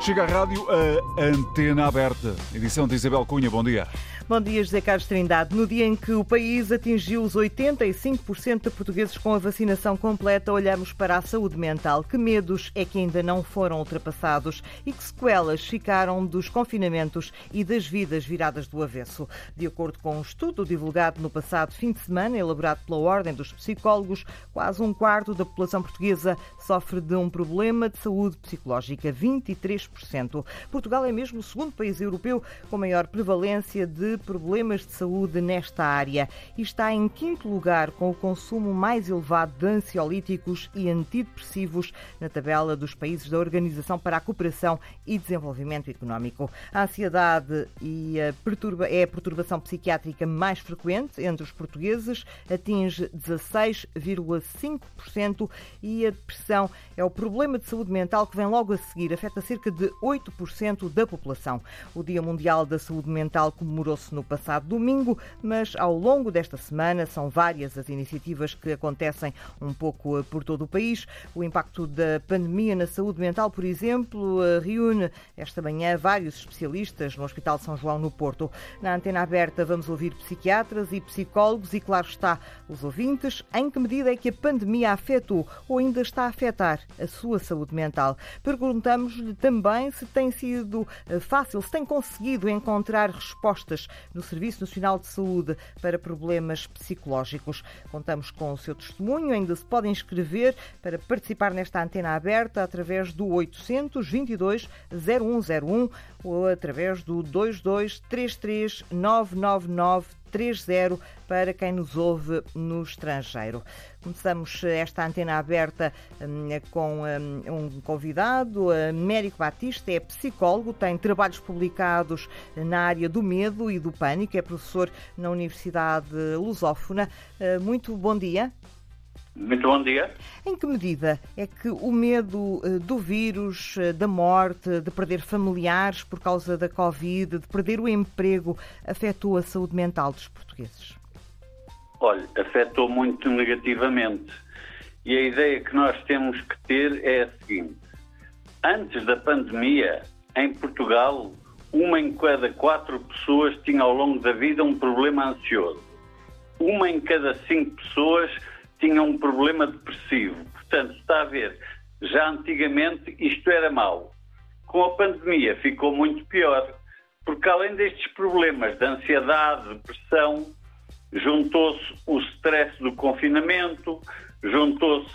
Chega à rádio a Antena Aberta. Edição de Isabel Cunha. Bom dia. Bom dia, José Carlos Trindade. No dia em que o país atingiu os 85% de portugueses com a vacinação completa, olhamos para a saúde mental. Que medos é que ainda não foram ultrapassados e que sequelas ficaram dos confinamentos e das vidas viradas do avesso? De acordo com um estudo divulgado no passado fim de semana, elaborado pela Ordem dos Psicólogos, quase um quarto da população portuguesa sofre de um problema de saúde psicológica, 23%. Portugal é mesmo o segundo país europeu com maior prevalência de problemas de saúde nesta área e está em quinto lugar com o consumo mais elevado de ansiolíticos e antidepressivos na tabela dos países da Organização para a Cooperação e Desenvolvimento Económico. A ansiedade é a perturbação psiquiátrica mais frequente entre os portugueses, atinge 16,5%, e a depressão é o problema de saúde mental que vem logo a seguir, afeta cerca de 8% da população. O Dia Mundial da Saúde Mental comemorou-se no passado domingo, mas ao longo desta semana são várias as iniciativas que acontecem um pouco por todo o país. O impacto da pandemia na saúde mental, por exemplo, reúne esta manhã vários especialistas no Hospital São João, no Porto. Na Antena Aberta vamos ouvir psiquiatras e psicólogos e, claro está, os ouvintes. Em que medida é que a pandemia afetou ou ainda está a afetar a sua saúde mental? Perguntamos-lhe também se tem sido fácil, se tem conseguido encontrar respostas no Serviço Nacional de Saúde para problemas psicológicos. Contamos com o seu testemunho. Ainda se pode inscrever para participar nesta Antena Aberta através do 822 0101 ou através do 2233 999 30 para quem nos ouve no estrangeiro. Começamos esta Antena Aberta com um convidado, Américo Batista, é psicólogo, tem trabalhos publicados na área do medo e do pânico, é professor na Universidade Lusófona. Muito bom dia. Muito bom dia. Em que medida é que o medo do vírus, da morte, de perder familiares por causa da Covid, de perder o emprego, afetou a saúde mental dos portugueses? Olha, afetou muito negativamente. E a ideia que nós temos que ter é a seguinte. Antes da pandemia, em Portugal, 1 em cada 4 pessoas tinha ao longo da vida um problema ansioso. 1 em cada 5 pessoas tinha um problema depressivo. Portanto, está a ver, já antigamente isto era mau. Com a pandemia ficou muito pior, porque além destes problemas de ansiedade, depressão, juntou-se o stress do confinamento, juntou-se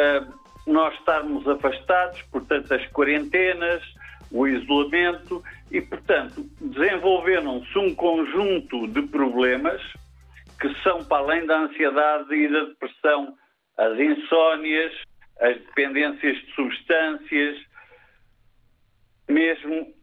nós estarmos afastados, portanto, as quarentenas, o isolamento, e, portanto, desenvolveram-se um conjunto de problemas que são, para além da ansiedade e da depressão, as insónias, as dependências de substâncias, mesmo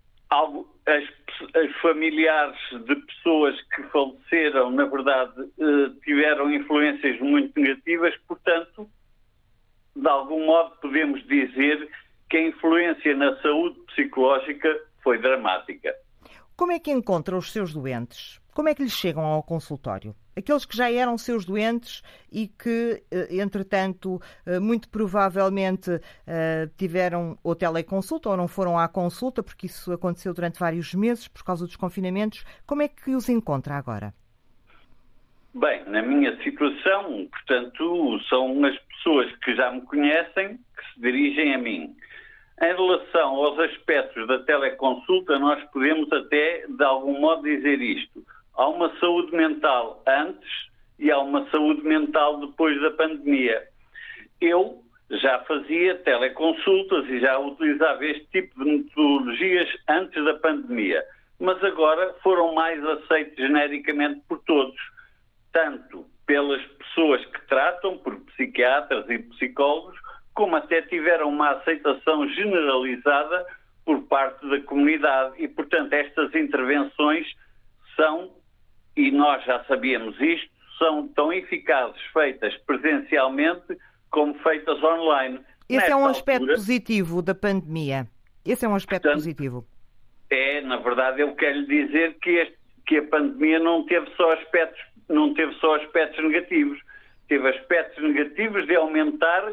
as familiares de pessoas que faleceram, na verdade, tiveram influências muito negativas. Portanto, de algum modo podemos dizer que a influência na saúde psicológica foi dramática. Como é que encontra os seus doentes? Como é que lhes chegam ao consultório? Aqueles que já eram seus doentes e que, entretanto, muito provavelmente tiveram ou teleconsulta ou não foram à consulta, porque isso aconteceu durante vários meses por causa dos confinamentos. Como é que os encontra agora? Bem, na minha situação, portanto, são as pessoas que já me conhecem que se dirigem a mim. Em relação aos aspectos da teleconsulta, nós podemos até, de algum modo, dizer isto. Há uma saúde mental antes e há uma saúde mental depois da pandemia. Eu já fazia teleconsultas e já utilizava este tipo de metodologias antes da pandemia, mas agora foram mais aceites genericamente por todos, tanto pelas pessoas que tratam, por psiquiatras e psicólogos, como até tiveram uma aceitação generalizada por parte da comunidade. E, portanto, estas intervenções são, e nós já sabíamos isto, são tão eficazes feitas presencialmente como feitas online. Esse é um aspecto positivo da pandemia. Esse é um aspecto positivo. Na verdade, eu quero lhe dizer que a pandemia não teve só aspectos negativos. Teve aspectos negativos de aumentar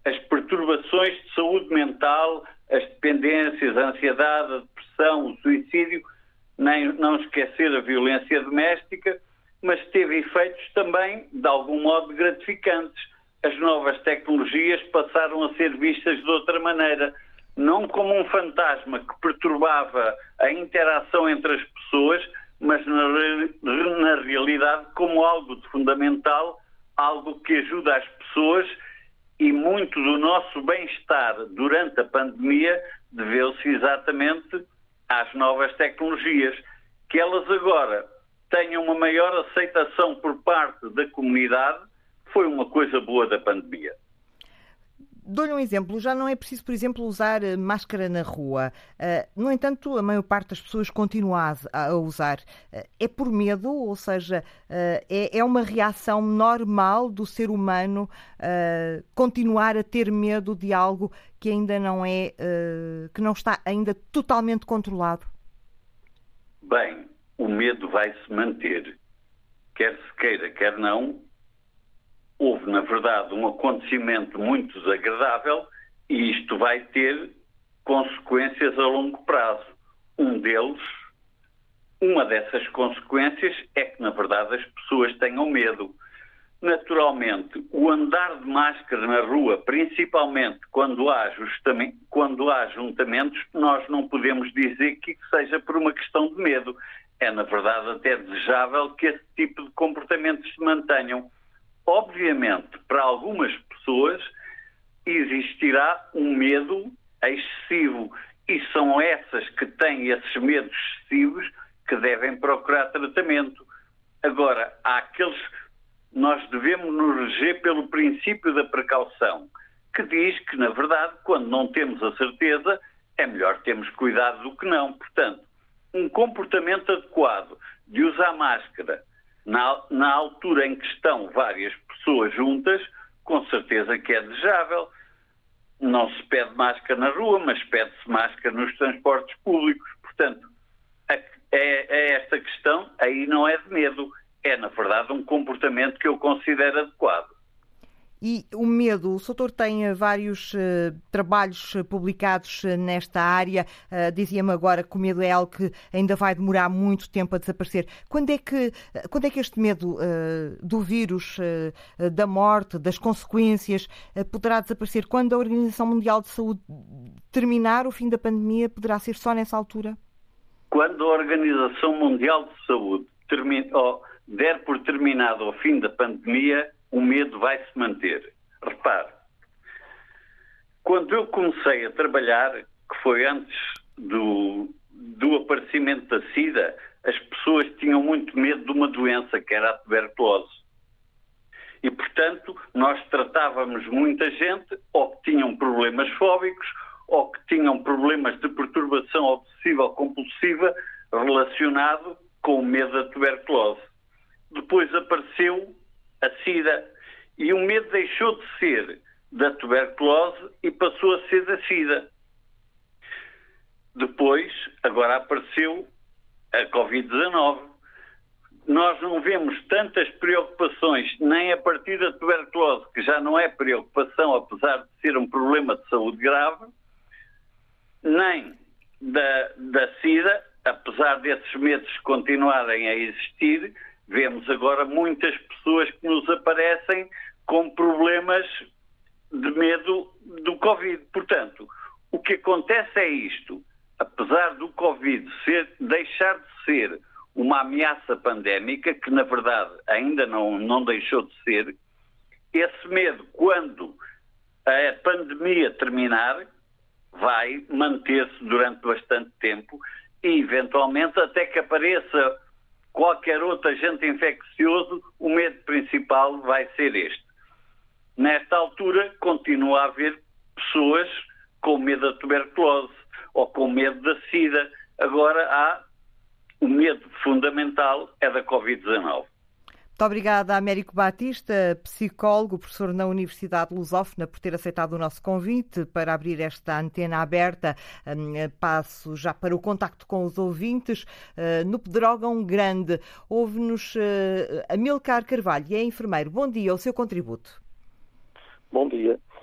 as perturbações de saúde mental, as dependências, a ansiedade, a depressão, o suicídio, nem não esquecer a violência doméstica, mas teve efeitos também, de algum modo, gratificantes. As novas tecnologias passaram a ser vistas de outra maneira, não como um fantasma que perturbava a interação entre as pessoas, mas na realidade como algo de fundamental, algo que ajuda as pessoas, e muito do nosso bem-estar durante a pandemia deveu-se exatamente às novas tecnologias. Que elas agora tenham uma maior aceitação por parte da comunidade foi uma coisa boa da pandemia. Dou-lhe um exemplo. Já não é preciso, por exemplo, usar máscara na rua. No entanto, a maior parte das pessoas continua a usar. É por medo, ou seja, é uma reação normal do ser humano continuar a ter medo de algo que ainda não é, que não está ainda totalmente controlado? Bem, o medo vai se manter. Quer se queira, quer não. Houve, na verdade, um acontecimento muito desagradável e isto vai ter consequências a longo prazo. Uma dessas consequências é que, na verdade, as pessoas tenham medo. Naturalmente, o andar de máscara na rua, principalmente quando há juntamentos, nós não podemos dizer que seja por uma questão de medo. É, na verdade, até desejável que esse tipo de comportamentos se mantenham. Obviamente, para algumas pessoas existirá um medo excessivo e são essas que têm esses medos excessivos que devem procurar tratamento. Agora, nós devemos nos reger pelo princípio da precaução, que diz que, na verdade, quando não temos a certeza, é melhor termos cuidado do que não. Portanto, um comportamento adequado de usar máscara na altura em que estão várias pessoas juntas, com certeza que é desejável. Não se pede máscara na rua, mas pede-se máscara nos transportes públicos. Portanto, esta questão aí não é de medo, é, na verdade, um comportamento que eu considero adequado. E o medo, o Soutor tem vários trabalhos publicados nesta área. Dizia-me agora que o medo é algo que ainda vai demorar muito tempo a desaparecer. Quando é que este medo do vírus, da morte, das consequências, poderá desaparecer? Quando a Organização Mundial de Saúde terminar o fim da pandemia, poderá ser só nessa altura? Quando a Organização Mundial de Saúde der por terminado o fim da pandemia, o medo vai se manter. Repare, quando eu comecei a trabalhar, que foi antes do aparecimento da SIDA, as pessoas tinham muito medo de uma doença, que era a tuberculose. E, portanto, nós tratávamos muita gente, ou que tinham problemas fóbicos, ou que tinham problemas de perturbação obsessiva ou compulsiva relacionado com o medo da tuberculose. Depois apareceu a SIDA, e o medo deixou de ser da tuberculose e passou a ser da SIDA. Depois, agora apareceu a Covid-19. Nós não vemos tantas preocupações, nem a partir da tuberculose, que já não é preocupação, apesar de ser um problema de saúde grave, nem da SIDA, apesar desses medos continuarem a existir. Vemos agora muitas pessoas que nos aparecem com problemas de medo do Covid. Portanto, o que acontece é isto. Apesar do Covid deixar de ser uma ameaça pandémica, que na verdade ainda não deixou de ser, esse medo, quando a pandemia terminar, vai manter-se durante bastante tempo e, eventualmente, até que apareça qualquer outro agente infeccioso, o medo principal vai ser este. Nesta altura, continua a haver pessoas com medo da tuberculose ou com medo da SIDA. Agora o medo fundamental é da Covid-19. Muito obrigada, Américo Batista, psicólogo, professor na Universidade Lusófona, por ter aceitado o nosso convite para abrir esta antena aberta. Passo já para o contacto com os ouvintes. No Pedrógão Grande, ouve-nos Amilcar Carvalho, é enfermeiro. Bom dia, o seu contributo. Bom dia.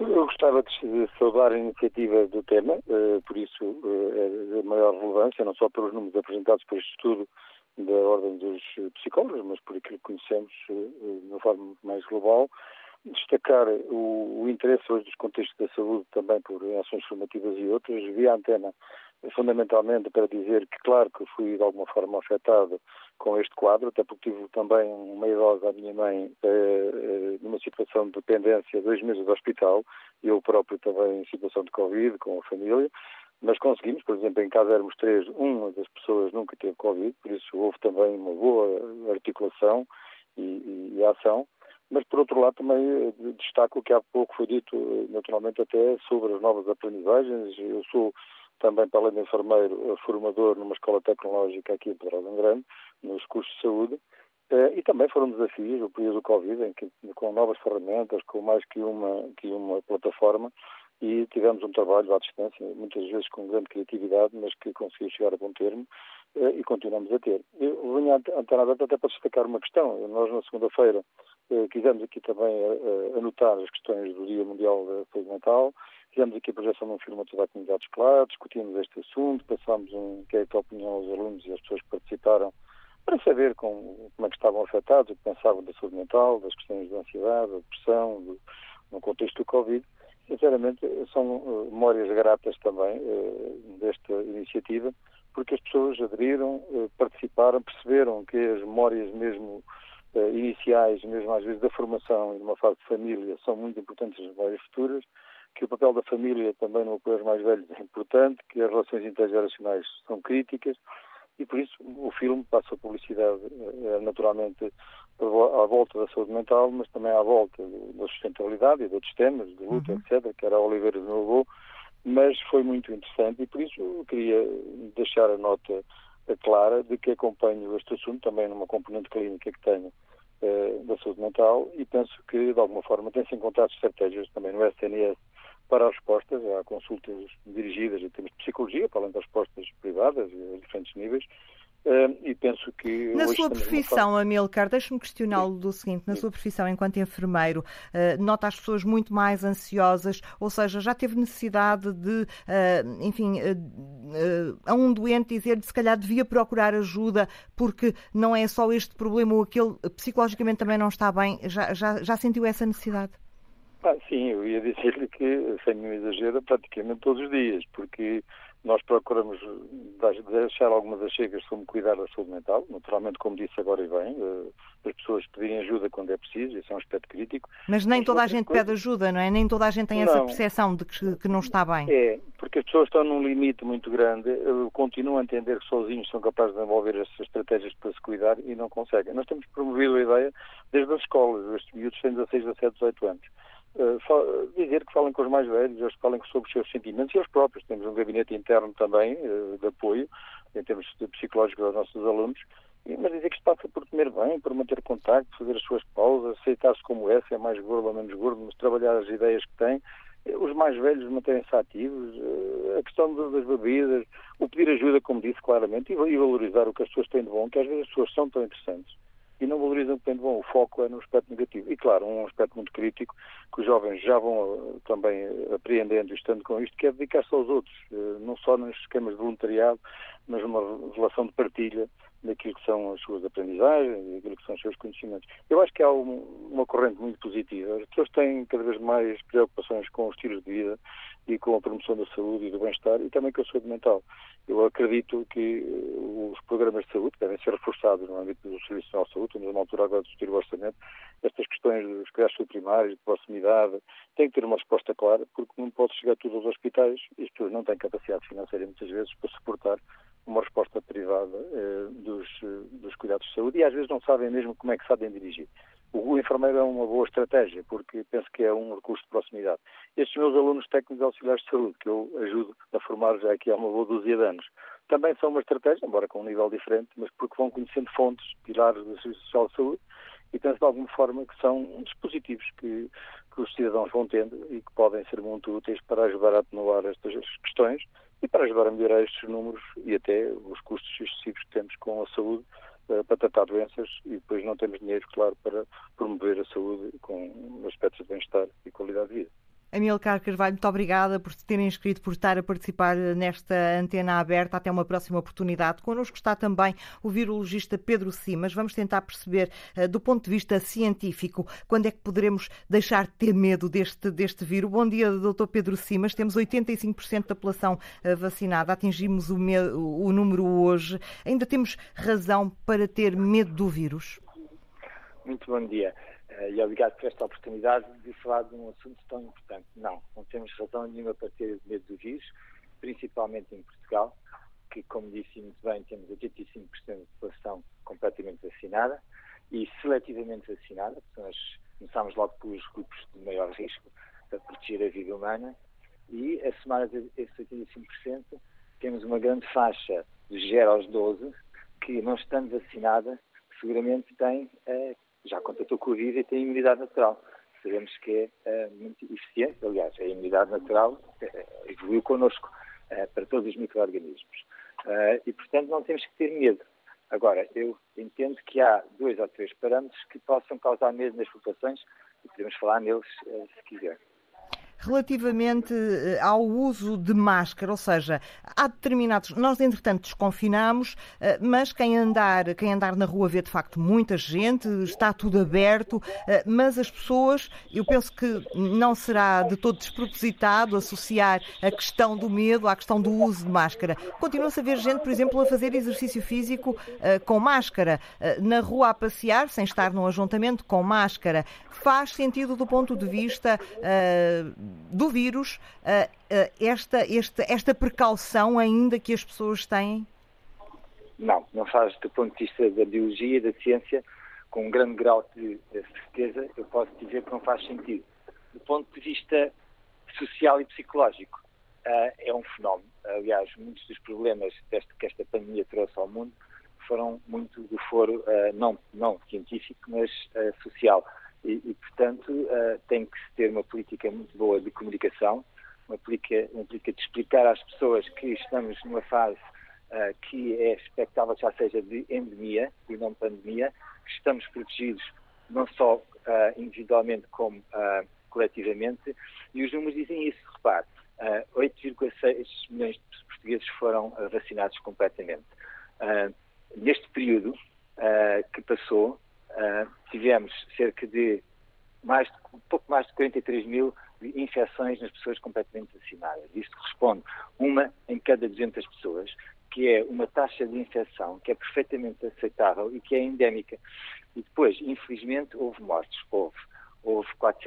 Eu gostava de saudar a iniciativa do tema, por isso é de maior relevância, não só pelos números apresentados por este estudo da Ordem dos Psicólogos, mas por aquilo que conhecemos de uma forma mais global. Destacar o interesse hoje dos contextos da saúde também por ações formativas e outras. Via a antena fundamentalmente para dizer que, claro, que fui de alguma forma afetado com este quadro, até porque tive também uma idosa, a minha mãe, numa situação de dependência, 2 meses de hospital, e eu próprio também em situação de Covid, com a família, mas conseguimos, por exemplo, em casa éramos 3, uma das pessoas nunca teve Covid, por isso houve também uma boa articulação e ação. Mas, por outro lado, também destaco o que há pouco foi dito, naturalmente, até sobre as novas aprendizagens. Eu sou também, para além de enfermeiro, formador numa escola tecnológica aqui em Pedrógão Grande, nos cursos de saúde, e também foram desafios, o período do Covid, em que, com novas ferramentas, com mais que uma plataforma, e tivemos um trabalho à distância, muitas vezes com grande criatividade, mas que conseguiu chegar a bom termo, e continuamos a ter. Eu venho à Antena Aberta até para destacar uma questão. Nós, na segunda-feira, quisemos aqui também anotar as questões do Dia Mundial da Saúde Mental, fizemos aqui a projeção de um filme a toda a comunidade escolar, discutimos este assunto, passámos um inquérito de opinião aos alunos e às pessoas que participaram para saber como é que estavam afetados, o que pensavam da saúde mental, das questões de ansiedade, da depressão, no contexto do Covid. Sinceramente, são memórias gratas também desta iniciativa, porque as pessoas aderiram, participaram, perceberam que as memórias mesmo iniciais, mesmo às vezes da formação e numa fase de família, são muito importantes nas memórias futuras, que o papel da família também no apoio aos mais velhos é importante, que as relações intergeracionais são críticas, e por isso o filme passa a publicidade naturalmente à volta da saúde mental, mas também à volta da sustentabilidade e de outros temas, de luta, etc., que era a Oliveira do meu avô, mas foi muito interessante e por isso eu queria deixar a nota clara de que acompanho este assunto também numa componente clínica que tenho da saúde mental e penso que de alguma forma tem-se encontrado estratégias também no SNS para as respostas. Há consultas dirigidas em termos de psicologia, para além das respostas privadas a diferentes níveis, e penso que... Na sua profissão, Amílcar, deixe-me questioná-lo do seguinte, na Sim. sua profissão enquanto enfermeiro, nota as pessoas muito mais ansiosas, ou seja, já teve necessidade de, a um doente dizer-lhe se calhar devia procurar ajuda porque não é só este problema ou aquele, psicologicamente também não está bem, já sentiu essa necessidade? Sim, eu ia dizer-lhe que, sem nenhum exagero, praticamente todos os dias, porque nós procuramos deixar algumas achegas sobre cuidar da saúde mental, naturalmente, como disse agora e bem, as pessoas pedirem ajuda quando é preciso, isso é um aspecto crítico. Mas nem toda a gente pede ajuda, não é? Nem toda a gente tem essa percepção de que não está bem. É, porque as pessoas estão num limite muito grande, continuam a entender que sozinhos são capazes de desenvolver essas estratégias para se cuidar e não conseguem. Nós temos promovido a ideia desde as escolas, estes miúdos têm 16, 17, 18 anos. Dizer que falem com os mais velhos, eles falem sobre os seus sentimentos e eles próprios. Temos um gabinete interno também de apoio, em termos psicológicos aos nossos alunos, mas dizer que isto passa por comer bem, por manter contacto, fazer as suas pausas, aceitar-se como é, se é mais gordo ou menos gordo, mas trabalhar as ideias que têm. Os mais velhos manterem-se ativos, a questão das bebidas, o pedir ajuda, como disse claramente, e valorizar o que as pessoas têm de bom, que às vezes as pessoas são tão interessantes e não valorizam o que tem de bom. O foco é no aspecto negativo. E, claro, um aspecto muito crítico, que os jovens já vão também apreendendo e estando com isto, que é dedicar-se aos outros, não só nos esquemas de voluntariado, mas numa relação de partilha daquilo que são as suas aprendizagens e daquilo que são os seus conhecimentos. Eu acho que há uma corrente muito positiva. As pessoas têm cada vez mais preocupações com os estilos de vida e com a promoção da saúde e do bem-estar e também com a saúde mental. Eu acredito que os programas de saúde devem ser reforçados no âmbito do Serviço Nacional de Saúde. Estamos numa altura agora de discutir o orçamento. Estas questões dos cuidados primários, de proximidade, têm que ter uma resposta clara, porque não pode chegar tudo aos hospitais e as pessoas não têm capacidade financeira, muitas vezes, para suportar uma resposta privada dos cuidados de saúde e às vezes não sabem mesmo como é que sabem dirigir. O enfermeiro é uma boa estratégia, porque penso que é um recurso de proximidade. Estes meus alunos técnicos auxiliares de saúde, que eu ajudo a formar já aqui há uma boa dúzia de anos, também são uma estratégia, embora com um nível diferente, mas porque vão conhecendo fontes, pilares do Serviço Social de Saúde, e penso de alguma forma que são dispositivos que os cidadãos vão tendo e que podem ser muito úteis para ajudar a atenuar estas questões e para ajudar a melhorar estes números e até os custos excessivos que temos com a saúde para tratar doenças e depois não temos dinheiro, claro, para promover a saúde com aspectos de bem-estar e qualidade de vida. Amílcar Carvalho, muito obrigada por se terem inscrito, por estar a participar nesta Antena Aberta. Até uma próxima oportunidade. Connosco está também o virologista Pedro Simas. Vamos tentar perceber, do ponto de vista científico, quando é que poderemos deixar de ter medo deste vírus. Bom dia, Dr. Pedro Simas. Temos 85% da população vacinada. Atingimos o número hoje. Ainda temos razão para ter medo do vírus? Muito bom dia. E obrigado por esta oportunidade de falar de um assunto tão importante. Não temos razão nenhuma para ter medo do vírus, principalmente em Portugal, que, como disse muito bem, temos 85% da população completamente vacinada e seletivamente vacinada, porque nós começámos logo pelos grupos de maior risco para proteger a vida humana e, a somar esses 85%, temos uma grande faixa de 0 aos 12 que, não estando vacinada, seguramente tem já contratou Covid e tem imunidade natural. Sabemos que é muito eficiente. Aliás, a imunidade natural evoluiu connosco para todos os micro-organismos. E, portanto, não temos que ter medo. Agora, eu entendo que há 2 ou 3 parâmetros que possam causar medo nas populações e podemos falar neles se quiser. Relativamente ao uso de máscara, ou seja, há determinados... Nós, entretanto, desconfinamos, mas quem andar na rua vê, de facto, muita gente, está tudo aberto, mas as pessoas, eu penso que não será de todo despropositado associar a questão do medo à questão do uso de máscara. Continua-se a ver gente, por exemplo, a fazer exercício físico com máscara, na rua a passear, sem estar num ajuntamento, com máscara. Faz sentido do ponto de vista do vírus, esta precaução ainda que as pessoas têm? Não faz do ponto de vista da biologia e da ciência, com um grande grau de certeza, eu posso dizer que não faz sentido. Do ponto de vista social e psicológico, é um fenómeno. Aliás, muitos dos problemas que esta pandemia trouxe ao mundo foram muito do foro não científico, mas social. E, portanto, tem que se ter uma política muito boa de comunicação, uma política de explicar às pessoas que estamos numa fase que é expectável que já seja de endemia e não pandemia, que estamos protegidos não só individualmente como coletivamente, e os números dizem isso. Repare, 8,6 milhões de portugueses foram vacinados completamente. Neste período que passou, tivemos cerca de pouco mais de 43 mil infecções nas pessoas completamente vacinadas. Isto corresponde a 1 em cada 200 pessoas, que é uma taxa de infecção que é perfeitamente aceitável e que é endémica. E depois, infelizmente, houve mortes. Houve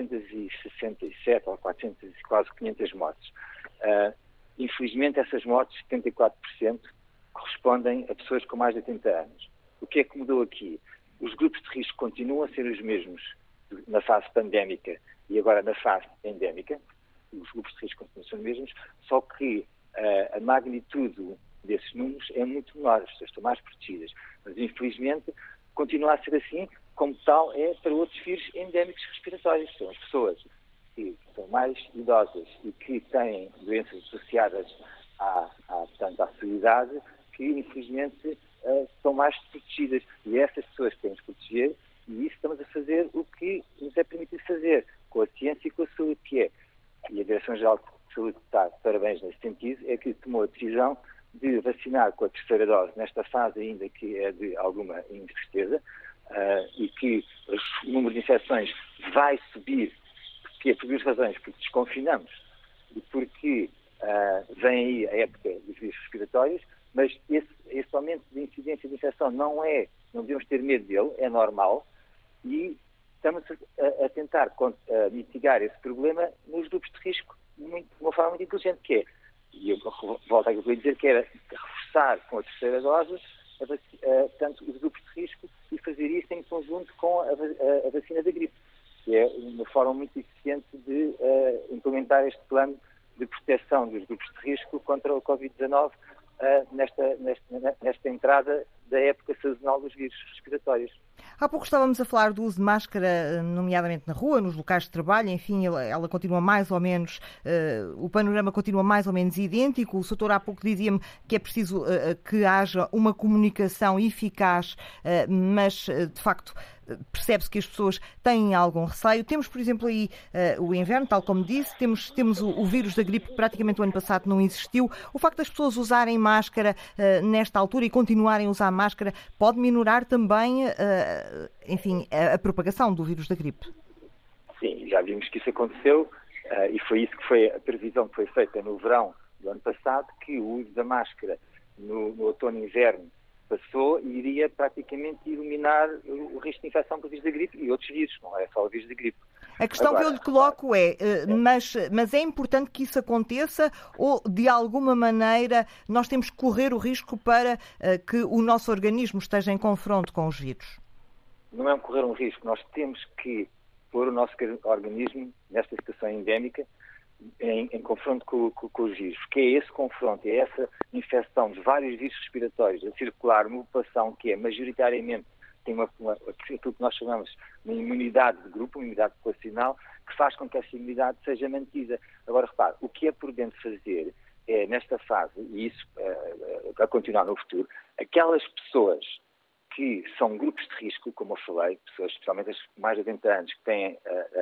467 ou 400, quase 500 mortes. Infelizmente, essas mortes, 74%, correspondem a pessoas com mais de 80 anos. O que é que mudou aqui? Os grupos de risco continuam a ser os mesmos na fase pandémica e agora na fase endémica. Os grupos de risco continuam a ser os mesmos, só que a magnitude desses números é muito menor, as pessoas estão mais protegidas. Mas, infelizmente, continua a ser assim, como tal é para outros vírus endémicos respiratórios. São as pessoas que são mais idosas e que têm doenças associadas portanto, à sua idade, que, infelizmente, estão mais protegidas. E essas pessoas têm de proteger, e isso estamos a fazer o que nos é permitido fazer, com a ciência e com a saúde, que é. E a Direção-Geral de Saúde está de parabéns nesse sentido, é que tomou a decisão de vacinar com a 3ª dose, nesta fase ainda que é de alguma incerteza, e que o número de infecções vai subir, porque por 2 razões, porque desconfinamos e porque vem aí a época dos vírus respiratórios, mas esse aumento de incidência de infecção não devemos ter medo dele, é normal, e estamos a tentar mitigar esse problema nos grupos de risco de uma forma muito inteligente, que é, e eu volto àquilo que eu ia dizer, que era reforçar com a 3ª dose tanto os grupos de risco e fazer isso em conjunto com a vacina da gripe, que é uma forma muito eficiente de implementar este plano de proteção dos grupos de risco contra o Covid-19 nesta entrada da época sazonal dos vírus respiratórios. Há pouco estávamos a falar do uso de máscara, nomeadamente na rua, nos locais de trabalho, enfim, ela continua mais ou menos, o panorama continua mais ou menos idêntico. O Soutor há pouco dizia-me que é preciso que haja uma comunicação eficaz, mas, de facto, percebe-se que as pessoas têm algum receio. Temos, por exemplo, aí o inverno, tal como disse, temos o vírus da gripe que praticamente o ano passado não existiu. O facto das pessoas usarem máscara nesta altura e continuarem a usar máscara pode minorar também, enfim, a propagação do vírus da gripe. Sim, já vimos que isso aconteceu e foi isso que foi a previsão que foi feita no verão do ano passado, que o uso da máscara no outono e inverno passou e iria praticamente eliminar o risco de infecção pelo vírus da gripe e outros vírus, não é só o vírus da gripe. A questão que eu lhe coloco é, mas é importante que isso aconteça ou, de alguma maneira, nós temos que correr o risco para que o nosso organismo esteja em confronto com os vírus? Não é correr um risco, nós temos que pôr o nosso organismo nesta situação endémica em confronto com os vírus, que é esse confronto, é essa infecção de vários vírus respiratórios a circular numa população que é majoritariamente tem aquilo que nós chamamos de imunidade de grupo, uma imunidade populacional, que faz com que essa imunidade seja mantida. Agora, repare, o que é prudente fazer é, nesta fase, e isso a continuar no futuro, aquelas pessoas que são grupos de risco, como eu falei, pessoas especialmente as mais de 80 anos que têm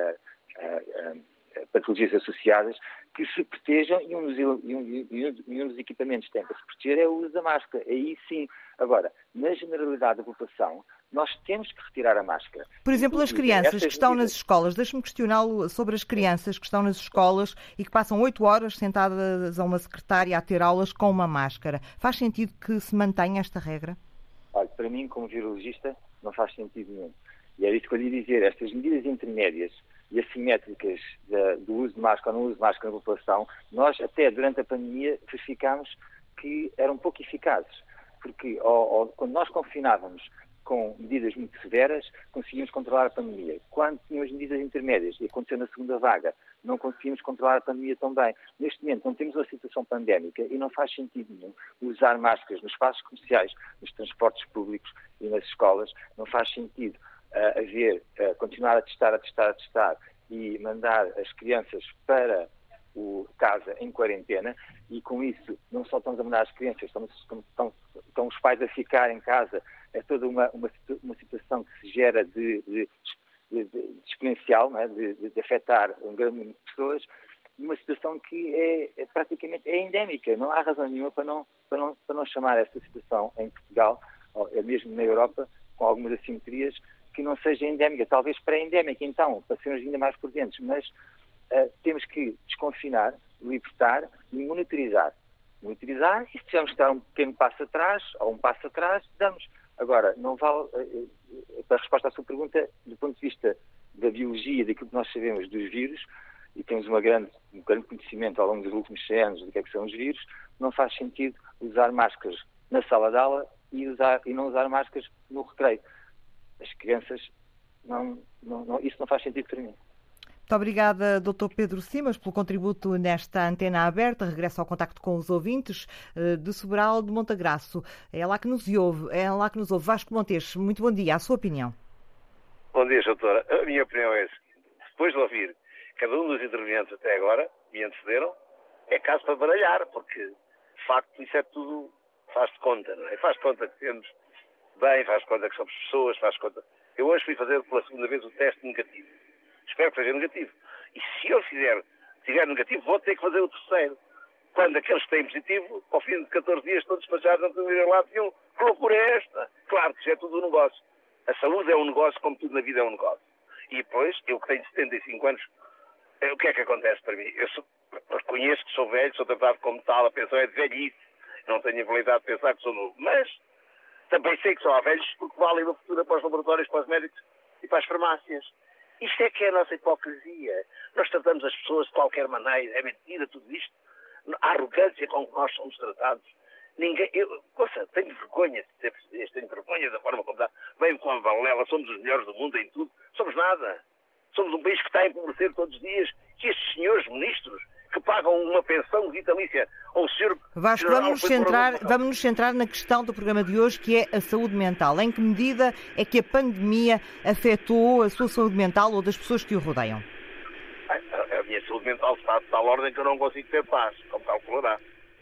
patologias associadas, que se protejam e um dos equipamentos que tem para se proteger é o uso da máscara. Aí sim. Agora, na generalidade da população, nós temos que retirar a máscara. Por exemplo, as crianças que estão nas escolas, deixe-me questioná-lo sobre as crianças que estão nas escolas e que passam 8 horas sentadas a uma secretária a ter aulas com uma máscara. Faz sentido que se mantenha esta regra? Olha, para mim, como virologista, não faz sentido nenhum. E era isso que eu lhe ia dizer. Estas medidas intermédias e assimétricas do uso de máscara ou não uso de máscara na população, nós até durante a pandemia verificámos que eram pouco eficazes. Porque quando nós confinávamos com medidas muito severas, conseguimos controlar a pandemia. Quando tínhamos medidas intermédias, e aconteceu na segunda vaga, não conseguimos controlar a pandemia tão bem. Neste momento não temos uma situação pandémica e não faz sentido nenhum usar máscaras nos espaços comerciais, nos transportes públicos e nas escolas. Não faz sentido continuar a testar e mandar as crianças para casa em quarentena, e com isso não só estamos a mandar as crianças, estão os pais a ficar em casa. É toda uma situação que se gera de exponencial, não é? de afetar um grande número de pessoas, uma situação que praticamente endémica. Não há razão nenhuma para não chamar esta situação em Portugal, ou mesmo na Europa, com algumas assimetrias, que não seja endémica, talvez pré-endémica, então, para sermos ainda mais prudentes, mas temos que desconfinar, libertar e monitorizar. Monitorizar, e se tivermos que dar um pequeno passo atrás, ou um passo atrás, damos. Agora, não vale, para a resposta à sua pergunta, do ponto de vista da biologia, daquilo que nós sabemos dos vírus, e temos um grande conhecimento ao longo dos últimos 100 anos do que são os vírus, não faz sentido usar máscaras na sala de aula e não usar máscaras no recreio. As crianças, isso não faz sentido para mim. Muito obrigada, Dr. Pedro Simas, pelo contributo nesta antena aberta. Regresso ao contacto com os ouvintes de Sobral de Montagraço. É lá que nos ouve. Vasco Montes, muito bom dia. A sua opinião? Bom dia, doutora. A minha opinião é a seguinte. Depois de ouvir cada um dos intervenientes até agora, me antecederam, é caso para baralhar, porque, de facto, isso é tudo, faz de conta, não é? Faz de conta que temos bem, faz de conta que somos pessoas, faz de conta. Eu hoje fui fazer pela segunda vez o teste negativo. Espero que seja negativo. E se eu tiver negativo, vou ter que fazer o terceiro. Quando aqueles que têm positivo, ao fim de 14 dias, todos despachados, não estão a ir lá nenhum. Que loucura é esta? Claro que isso é tudo um negócio. A saúde é um negócio, como tudo na vida é um negócio. E depois, eu que tenho 75 anos, o que é que acontece para mim? Eu reconheço que sou velho, sou tratado como tal, a pensão é de velhice. Não tenho a habilidade de pensar que sou novo. Mas também sei que só há velhos porque valem uma futura para os laboratórios, para os médicos e para as farmácias. Isto é que é a nossa hipocrisia. Nós tratamos as pessoas de qualquer maneira. É mentira tudo isto. A arrogância com que nós somos tratados. Tenho vergonha de ter português, tenho vergonha da forma como está. Venho com a balela, somos os melhores do mundo em tudo. Somos nada. Somos um país que está a empobrecer todos os dias. E estes senhores ministros, que pagam uma pensão vitalícia ao senhor... Vasco, vamos nos centrar na questão do programa de hoje, que é a saúde mental. Em que medida é que a pandemia afetou a sua saúde mental ou das pessoas que o rodeiam? A minha saúde mental está de tal ordem que eu não consigo ter paz, como calculará.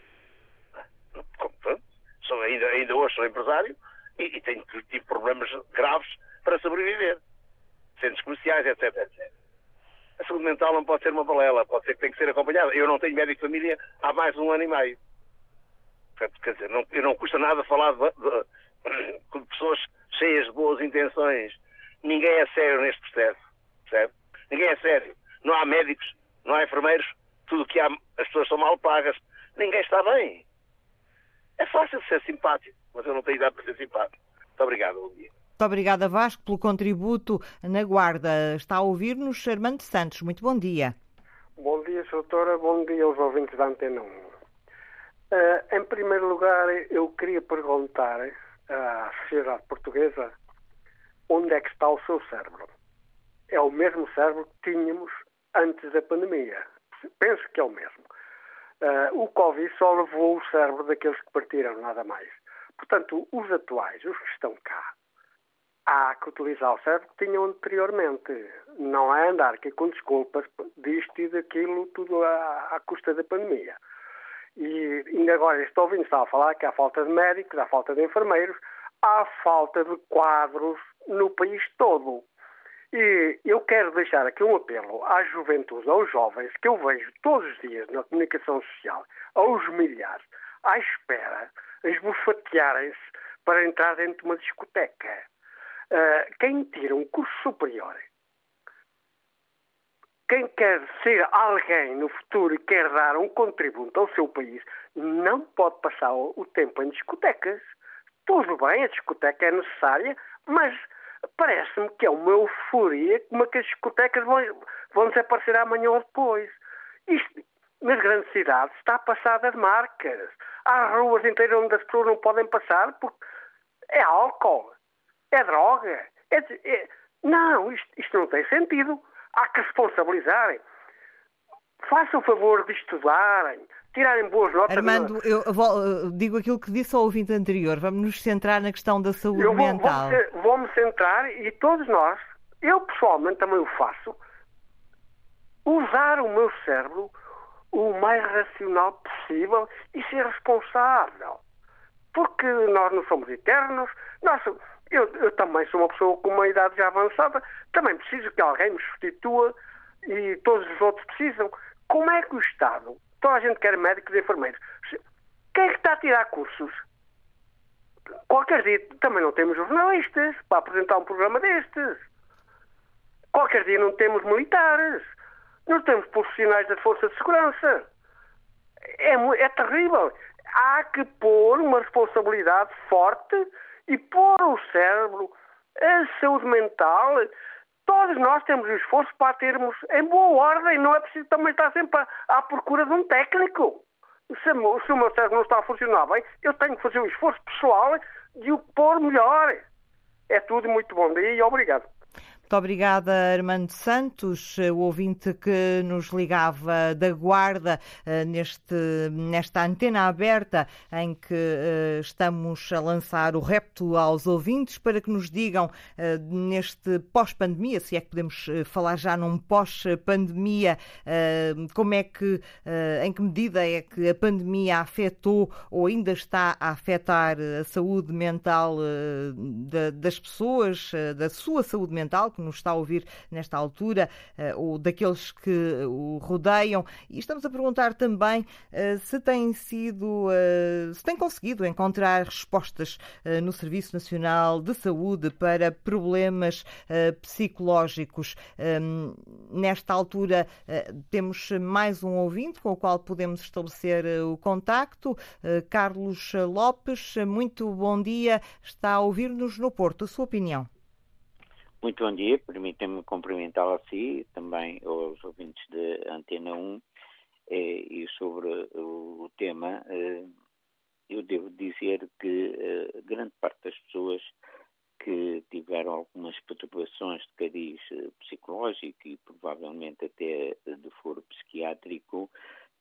Ainda hoje sou empresário e tive problemas graves para sobreviver. Centros comerciais, etc. A saúde mental não pode ser uma balela, pode ser que tem que ser acompanhada. Eu não tenho médico de família há mais de 1 ano e meio. Portanto, quer dizer, não custa nada falar de pessoas cheias de boas intenções. Ninguém é sério neste processo, percebe? Ninguém é sério. Não há médicos, não há enfermeiros, tudo o que há, as pessoas são mal pagas. Ninguém está bem. É fácil de ser simpático, mas eu não tenho idade para ser simpático. Muito obrigado, bom dia. Muito obrigada, Vasco, pelo contributo na Guarda. Está a ouvir-nos Armando Santos. Muito bom dia. Bom dia, doutora. Bom dia aos ouvintes da Antena 1. Em primeiro lugar, eu queria perguntar à sociedade portuguesa onde é que está o seu cérebro. É o mesmo cérebro que tínhamos antes da pandemia. Penso que é o mesmo. O Covid só levou o cérebro daqueles que partiram, nada mais. Portanto, os atuais, os que estão cá, há que utilizar o cérebro que tinham anteriormente. Não é andar aqui com desculpas disto e daquilo, tudo à custa da pandemia. E ainda agora este ouvinte está a falar que há falta de médicos, há falta de enfermeiros, há falta de quadros no país todo. E eu quero deixar aqui um apelo à juventude, aos jovens, que eu vejo todos os dias na comunicação social, aos milhares, à espera, a esbofetearem-se para entrar dentro de uma discoteca. Quem tira um curso superior, quem quer ser alguém no futuro e quer dar um contributo ao seu país, não pode passar o tempo em discotecas. Tudo bem, a discoteca é necessária, mas parece-me que é uma euforia como é que as discotecas vão desaparecer amanhã ou depois. Isto, nas grandes cidades, está passada de marcas. Há ruas inteiras onde as pessoas não podem passar porque é álcool, é droga. Não, isto não tem sentido. Há que responsabilizarem. Façam o favor de estudarem, tirarem boas notas. Armando, eu digo aquilo que disse ao ouvinte anterior. Vamos nos centrar na questão da saúde mental. Vou-me centrar, e todos nós, eu pessoalmente também o faço, usar o meu cérebro o mais racional possível e ser responsável. Porque nós não somos eternos. Eu também sou uma pessoa com uma idade já avançada, também preciso que alguém me substitua e todos os outros precisam. Como é que o Estado, toda a gente quer médicos e enfermeiros, quem é que está a tirar cursos? Qualquer dia também não temos jornalistas para apresentar um programa destes. Qualquer dia não temos militares. Não temos profissionais da Força de Segurança. É terrível. Há que pôr uma responsabilidade forte e pôr o cérebro, a saúde mental. Todos nós temos o esforço para termos em boa ordem. Não é preciso também estar sempre à procura de um técnico. Se o meu cérebro não está a funcionar bem, eu tenho que fazer o esforço pessoal de o pôr melhor. É tudo, muito bom dia e obrigado. Muito obrigada, Armando Santos, o ouvinte que nos ligava da Guarda nesta antena aberta em que estamos a lançar o repto aos ouvintes para que nos digam neste pós-pandemia, se é que podemos falar já num pós-pandemia, como é que, em que medida é que a pandemia afetou ou ainda está a afetar a saúde mental das pessoas, da sua saúde mental, que nos está a ouvir nesta altura, ou daqueles que o rodeiam. E estamos a perguntar também se tem conseguido encontrar respostas no Serviço Nacional de Saúde para problemas psicológicos. Nesta altura temos mais um ouvinte com o qual podemos estabelecer o contacto. Carlos Lopes, muito bom dia. Está a ouvir-nos no Porto. A sua opinião? Muito bom dia, permitam-me cumprimentá-lo a si, também aos ouvintes da Antena 1, e sobre o tema, eu devo dizer que grande parte das pessoas que tiveram algumas perturbações de cariz psicológico e provavelmente até de foro psiquiátrico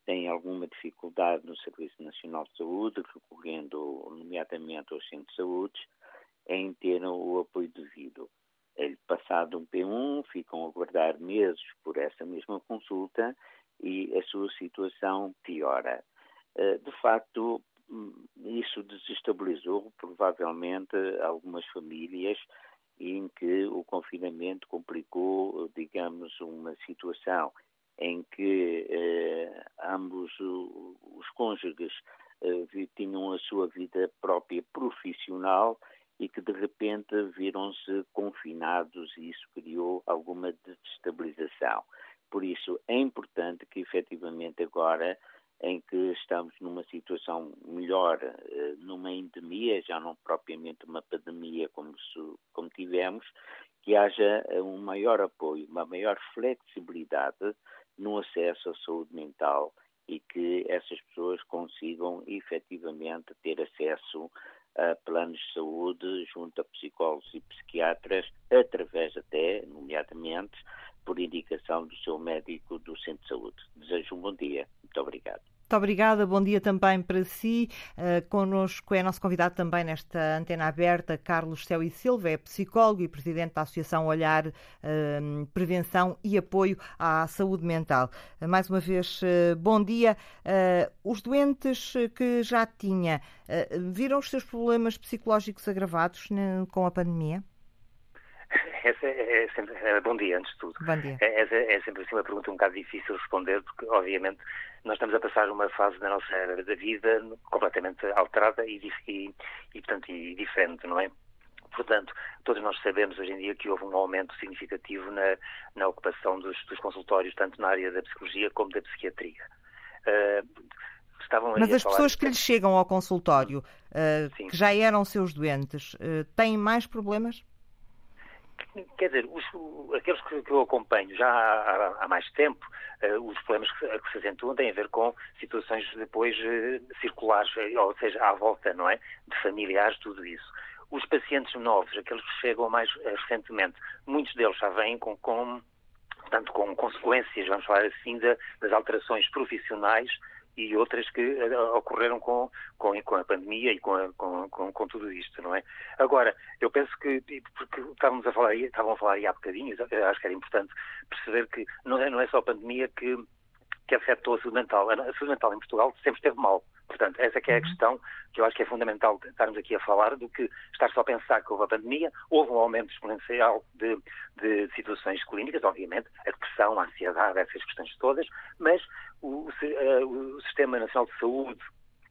têm alguma dificuldade no Serviço Nacional de Saúde, recorrendo nomeadamente aos centros de saúde, em ter o apoio devido. Passado um P1, ficam a aguardar meses por essa mesma consulta e a sua situação piora. De facto, isso desestabilizou provavelmente algumas famílias em que o confinamento complicou, digamos, uma situação em que ambos os cônjuges tinham a sua vida própria profissional e que de repente viram-se confinados e isso criou alguma desestabilização. Por isso é importante que efetivamente agora, em que estamos numa situação melhor, numa endemia, já não propriamente uma pandemia como tivemos, que haja um maior apoio, uma maior flexibilidade no acesso à saúde mental e que essas pessoas consigam efetivamente ter acesso a planos de saúde junto a psicólogos e psiquiatras, através até, nomeadamente, por indicação do seu médico do centro de saúde. Desejo um bom dia. Muito obrigado. Muito obrigada, bom dia também para si. Connosco é nosso convidado também nesta antena aberta, Carlos Céu e Silva, é psicólogo e presidente da Associação Olhar, Prevenção e Apoio à Saúde Mental. Mais uma vez, bom dia. Os doentes que já tinha, viram os seus problemas psicológicos agravados com a pandemia? Bom dia, antes de tudo. Bom dia. É sempre assim uma pergunta um bocado difícil de responder, porque, obviamente, nós estamos a passar uma fase da nossa era da vida completamente alterada e diferente, não é? Portanto, todos nós sabemos hoje em dia que houve um aumento significativo na ocupação dos consultórios, tanto na área da psicologia como da psiquiatria. Mas as pessoas que lhes chegam ao consultório, que já eram seus doentes, têm mais problemas? Quer dizer, aqueles que eu acompanho já há mais tempo, os problemas que se acentuam têm a ver com situações depois circulares, ou seja, à volta, não é? De familiares, tudo isso. Os pacientes novos, aqueles que chegam mais recentemente, muitos deles já vêm com consequências, vamos falar assim, das alterações profissionais e outras que ocorreram com a pandemia e com tudo isto, não é? Agora, eu penso que, porque estavam a falar aí há bocadinho, acho que era importante perceber que não é só a pandemia que afetou a saúde mental. A saúde mental em Portugal sempre esteve mal. Portanto, essa que é a questão que eu acho que é fundamental estarmos aqui a falar, do que estar só a pensar que houve a pandemia. Houve um aumento exponencial de situações clínicas, obviamente, a depressão, a ansiedade, essas questões todas, mas o Sistema Nacional de Saúde,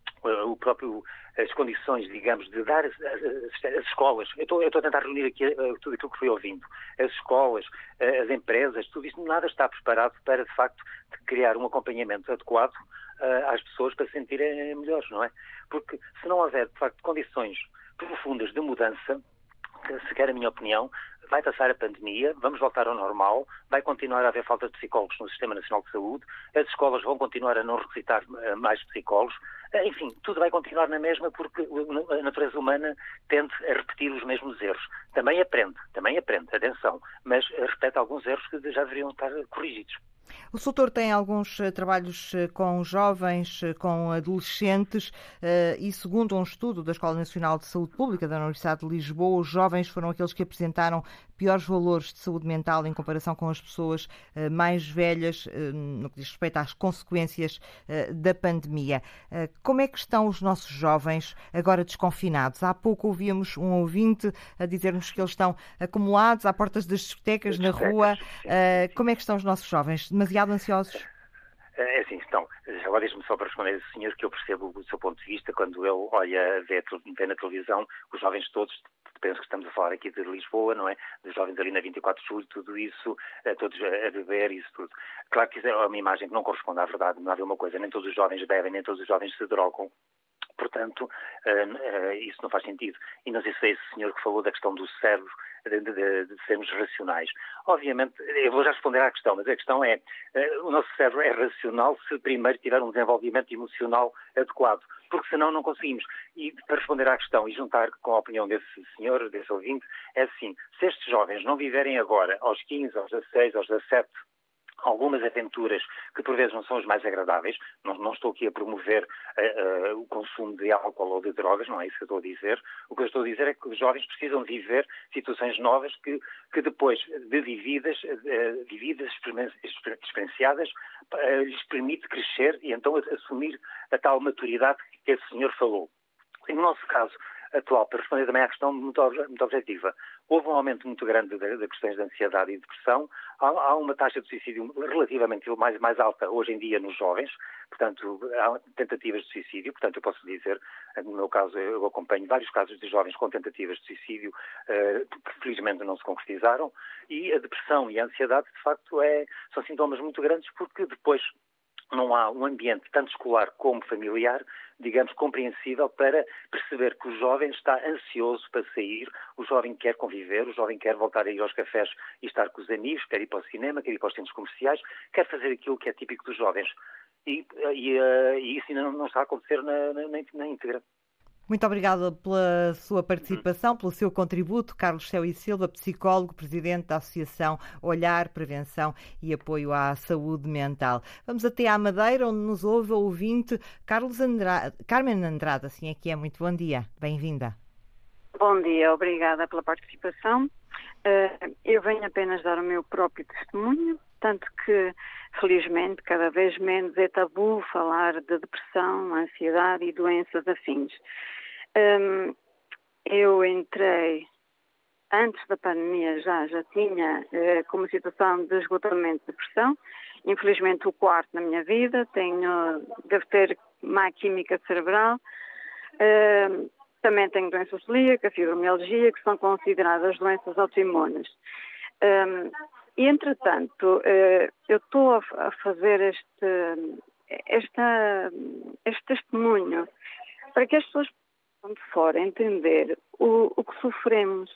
as condições, digamos, de dar as escolas, eu estou a tentar reunir aqui tudo aquilo que fui ouvindo, as escolas, as empresas, tudo isto, nada está preparado para, de facto, criar um acompanhamento adequado às pessoas para se sentirem melhores, não é? Porque se não houver, de facto, condições profundas de mudança, se quer a minha opinião, vai passar a pandemia, vamos voltar ao normal, vai continuar a haver falta de psicólogos no Sistema Nacional de Saúde, as escolas vão continuar a não requisitar mais psicólogos, enfim, tudo vai continuar na mesma porque a natureza humana tende a repetir os mesmos erros. Também aprende, atenção, mas repete alguns erros que já deveriam estar corrigidos. O Soutor tem alguns trabalhos com jovens, com adolescentes e, segundo um estudo da Escola Nacional de Saúde Pública da Universidade de Lisboa, os jovens foram aqueles que apresentaram piores valores de saúde mental em comparação com as pessoas mais velhas no que diz respeito às consequências da pandemia. Como é que estão os nossos jovens agora desconfinados? Há pouco ouvíamos um ouvinte a dizer-nos que eles estão acumulados à portas das discotecas, na rua. Como é que estão os nossos jovens? Demasiado ansiosos? É assim, estão. Agora deixe-me só para responder a esse senhor que eu percebo o seu ponto de vista quando ele vê na televisão os jovens todos, penso que estamos a falar aqui de Lisboa, não é? Dos jovens ali na 24 de julho, tudo isso, todos a beber, isso tudo. Claro que isso é uma imagem que não corresponde à verdade, não há uma coisa, nem todos os jovens bebem, nem todos os jovens se drogam. Portanto, isso não faz sentido. E não sei se foi esse senhor que falou da questão do cérebro, de sermos racionais. Obviamente, eu vou já responder à questão, mas a questão é, o nosso cérebro é racional se primeiro tiver um desenvolvimento emocional adequado, porque senão não conseguimos. E para responder à questão e juntar com a opinião desse senhor, desse ouvinte, é assim, se estes jovens não viverem agora, aos 15, aos 16, aos 17, algumas aventuras que por vezes não são as mais agradáveis. Não estou aqui a promover o consumo de álcool ou de drogas, não é isso que eu estou a dizer. O que eu estou a dizer é que os jovens precisam viver situações novas que depois de vividas, experienciadas, lhes permite crescer e então assumir a tal maturidade que esse senhor falou. E no nosso caso atual, para responder também à questão muito objetiva, houve um aumento muito grande de questões de ansiedade e depressão. Há uma taxa de suicídio relativamente mais alta hoje em dia nos jovens, portanto, há tentativas de suicídio. Portanto, eu posso dizer, no meu caso, eu acompanho vários casos de jovens com tentativas de suicídio que felizmente não se concretizaram. E a depressão e a ansiedade, de facto, são sintomas muito grandes porque depois não há um ambiente tanto escolar como familiar, digamos, compreensível para perceber que o jovem está ansioso para sair, o jovem quer conviver, o jovem quer voltar a ir aos cafés e estar com os amigos, quer ir para o cinema, quer ir para os centros comerciais, quer fazer aquilo que é típico dos jovens. E isso ainda não está a acontecer na íntegra. Muito obrigada pela sua participação, pelo seu contributo. Carlos Céu e Silva, psicólogo, presidente da Associação Olhar, Prevenção e Apoio à Saúde Mental. Vamos até à Madeira, onde nos ouve o ouvinte Carmen Andrade. Assim é que é. Muito bom dia. Bem-vinda. Bom dia, obrigada pela participação. Eu venho apenas dar o meu próprio testemunho, tanto que, felizmente, cada vez menos é tabu falar de depressão, ansiedade e doenças afins. Eu entrei, antes da pandemia já tinha com uma situação de esgotamento de depressão, infelizmente o quarto na minha vida, devo ter má química cerebral, também tenho doença celíaca, fibromialgia, que são consideradas doenças autoimunes. E, entretanto, eu estou a fazer este testemunho para que as pessoas possam de fora entender o que sofremos.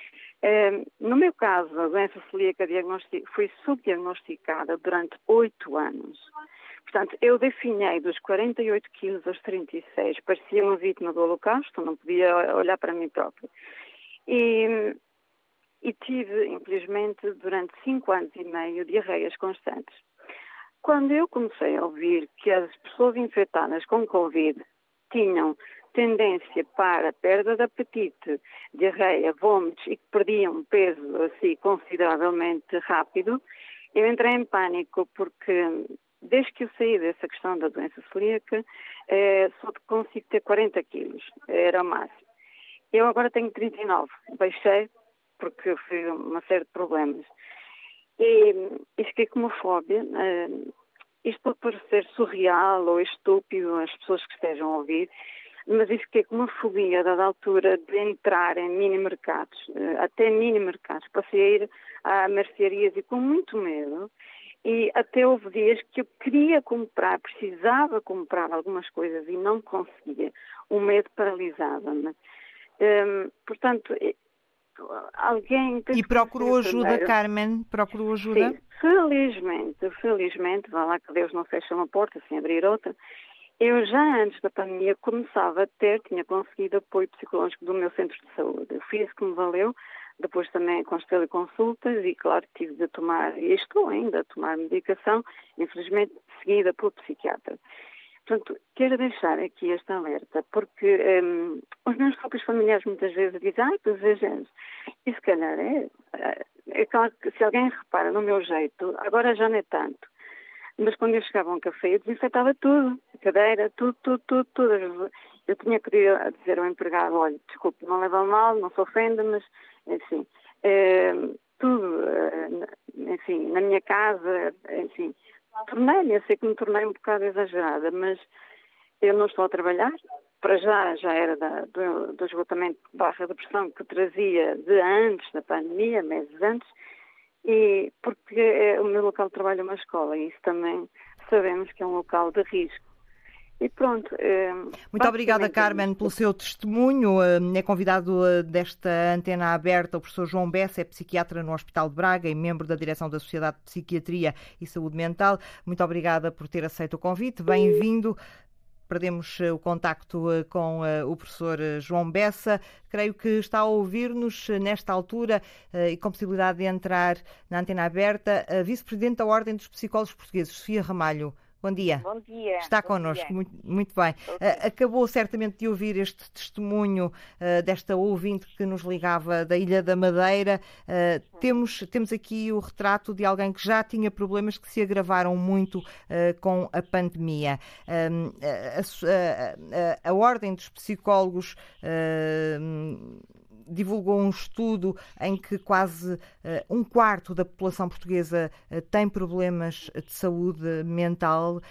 No meu caso, a doença celíaca foi subdiagnosticada durante 8 anos. Portanto, eu definhei dos 48 quilos aos 36, parecia uma vítima do Holocausto, não podia olhar para mim própria. E tive, infelizmente, durante 5 anos e meio, diarreias constantes. Quando eu comecei a ouvir que as pessoas infectadas com Covid tinham tendência para perda de apetite, diarreia, vômitos e que perdiam peso assim consideravelmente rápido, eu entrei em pânico porque desde que eu saí dessa questão da doença celíaca, só consigo ter 40 quilos, era o máximo. Eu agora tenho 39, baixei porque fui uma série de problemas. E fiquei com uma fóbia. Isto pode parecer surreal ou estúpido às pessoas que estejam a ouvir, mas eu fiquei com uma fobia, a dada altura, de entrar em mini-mercados, até mini-mercados. Passei a ir a mercearias e com muito medo. E até houve dias que eu queria comprar, precisava comprar algumas coisas e não conseguia. O medo paralisava-me. Portanto, alguém... E procurou ajuda, Carmen? Procurou ajuda? Sim, felizmente, vá lá que Deus não fecha uma porta sem abrir outra. Eu já antes da pandemia tinha conseguido apoio psicológico do meu centro de saúde. Foi isso que me valeu. Depois também consultei consultas e, claro, tive de tomar, e estou ainda a tomar medicação, infelizmente seguida pelo psiquiatra. Portanto, quero deixar aqui esta alerta, porque os meus próprios familiares muitas vezes dizem, tu desejas, e se calhar é claro que se alguém repara no meu jeito, agora já não é tanto, mas quando eu chegava a um café eu desinfetava tudo, a cadeira, tudo. Eu tinha que dizer ao empregado, olha, desculpe, não leva mal, não se ofenda, mas, enfim, tudo, enfim, na minha casa, enfim, eu sei que me tornei um bocado exagerada, mas eu não estou a trabalhar, para já era do esgotamento / depressão que trazia de antes da pandemia, meses antes, e porque o meu local de trabalho é uma escola, e isso também sabemos que é um local de risco. E pronto. Muito obrigada, Carmen, pelo seu testemunho. É convidado desta antena aberta o professor João Bessa, é psiquiatra no Hospital de Braga e membro da direção da Sociedade de Psiquiatria e Saúde Mental. Muito obrigada por ter aceito o convite. Bem-vindo. perdemos o contacto com o professor João Bessa. Creio que está a ouvir-nos nesta altura e com possibilidade de entrar na antena aberta a vice-presidente da Ordem dos Psicólogos Portugueses, Sofia Ramalho. Bom dia. Bom dia. Está connosco, muito bem. Acabou certamente de ouvir este testemunho desta ouvinte que nos ligava da Ilha da Madeira. Temos aqui o retrato de alguém que já tinha problemas que se agravaram muito com a pandemia. A Ordem dos Psicólogos divulgou um estudo em que quase um quarto da população portuguesa tem problemas de saúde mental.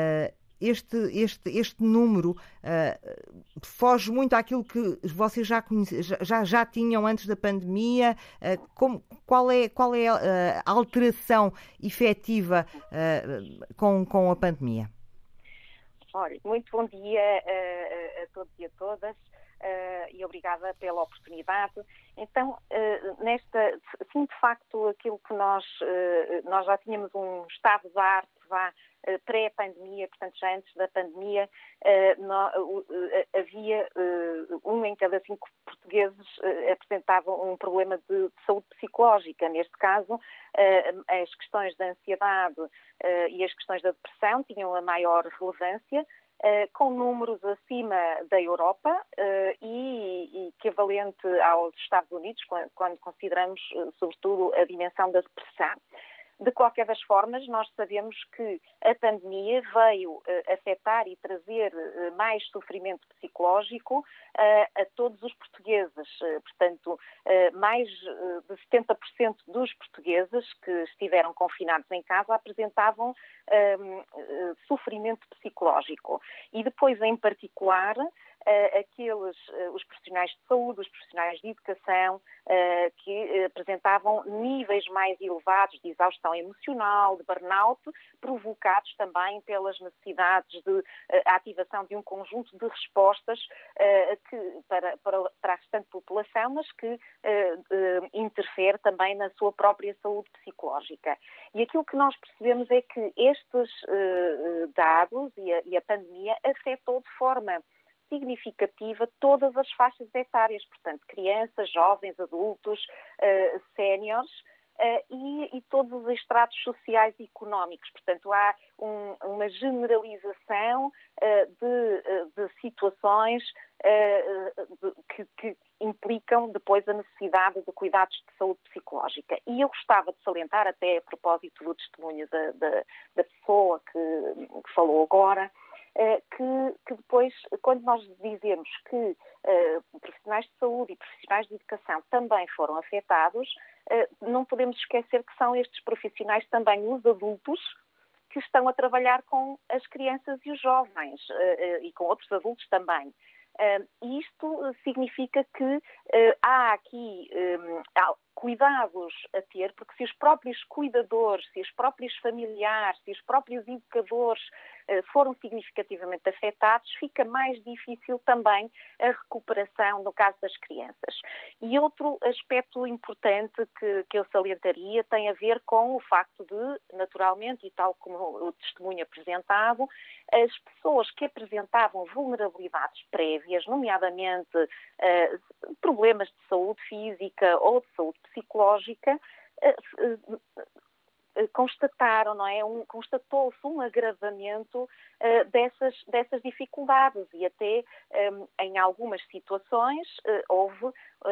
Este número foge muito àquilo que vocês já tinham antes da pandemia. Qual é a alteração efetiva com a pandemia? Olha, muito bom dia a todos e a todas. E obrigada pela oportunidade. Então, sim, de facto, aquilo que nós já tínhamos um estado de arte pré-pandemia, portanto, já antes da pandemia, havia 1 em cada 5 portugueses apresentavam um problema de saúde psicológica. Neste caso, as questões da ansiedade e as questões da depressão tinham a maior relevância, com números acima da Europa e equivalente aos Estados Unidos, quando consideramos, sobretudo, a dimensão da depressão. De qualquer das formas, nós sabemos que a pandemia veio afetar e trazer mais sofrimento psicológico a todos os portugueses. Portanto, mais de 70% dos portugueses que estiveram confinados em casa apresentavam sofrimento psicológico. E depois, em particular, os profissionais de saúde, os profissionais de educação, que apresentavam níveis mais elevados de exaustão emocional, de burnout, provocados também pelas necessidades de ativação de um conjunto de respostas para a restante população, mas que interfere também na sua própria saúde psicológica. E aquilo que nós percebemos é que estes dados e a pandemia afetou de forma significativa todas as faixas etárias, portanto, crianças, jovens, adultos, séniores e todos os estratos sociais e económicos. Portanto, há uma generalização de situações que implicam depois a necessidade de cuidados de saúde psicológica. E eu gostava de salientar, até a propósito do testemunho da pessoa que falou agora, que depois, quando nós dizemos que profissionais de saúde e profissionais de educação também foram afetados, não podemos esquecer que são estes profissionais também os adultos que estão a trabalhar com as crianças e os jovens e com outros adultos também. Isto significa que há aqui cuidados a ter, porque se os próprios cuidadores, se os próprios familiares, se os próprios educadores foram significativamente afetados, fica mais difícil também a recuperação no caso das crianças. E outro aspecto importante que eu salientaria tem a ver com o facto de, naturalmente, e tal como o testemunho apresentado, as pessoas que apresentavam vulnerabilidades prévias, nomeadamente problemas de saúde física ou de saúde psicológica, constataram, não é? Constatou-se um agravamento dessas dificuldades e até em algumas situações houve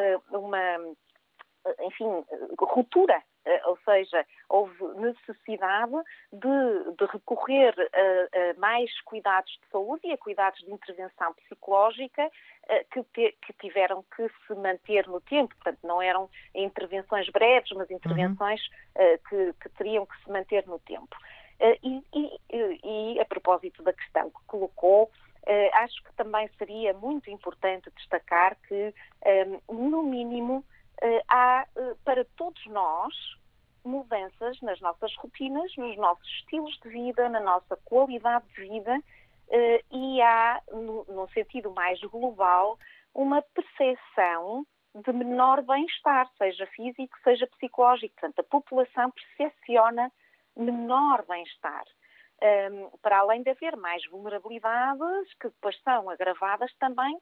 ruptura, ou seja, houve necessidade de recorrer a mais cuidados de saúde e a cuidados de intervenção psicológica que tiveram que se manter no tempo. Portanto, não eram intervenções breves, mas intervenções que teriam que se manter no tempo. E a propósito da questão que colocou, acho que também seria muito importante destacar que, no mínimo, há para todos nós mudanças nas nossas rotinas, nos nossos estilos de vida, na nossa qualidade de vida e há, num sentido mais global, uma percepção de menor bem-estar, seja físico, seja psicológico. Portanto, a população percepciona menor bem-estar. para além de haver mais vulnerabilidades que depois são agravadas também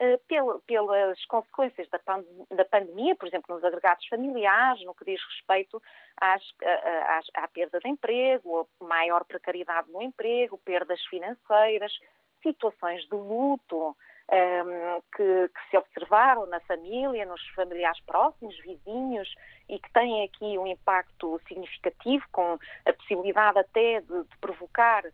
pelas consequências da pandemia, por exemplo, nos agregados familiares, no que diz respeito à perda de emprego, a maior precariedade no emprego, perdas financeiras, situações de luto que se observaram na família, nos familiares próximos, vizinhos, e que têm aqui um impacto significativo, com a possibilidade até de provocar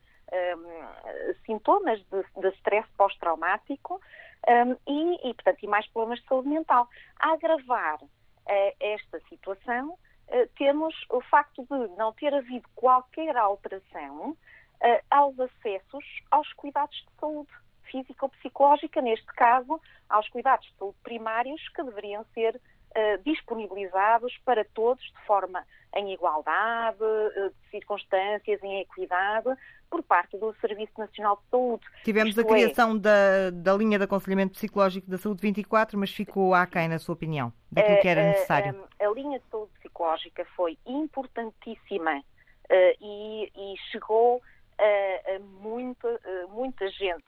sintomas de stress pós-traumático portanto, e mais problemas de saúde mental. A agravar esta situação, temos o facto de não ter havido qualquer alteração aos acessos aos cuidados de saúde física ou psicológica, neste caso, aos cuidados de saúde primários, que deveriam ser disponibilizados para todos de forma em igualdade, de circunstâncias, em equidade, por parte do Serviço Nacional de Saúde. Tivemos a criação da linha de aconselhamento psicológico da Saúde 24, mas ficou aquém, na sua opinião, daquilo que era necessário. A linha de saúde psicológica foi importantíssima e chegou a muita gente.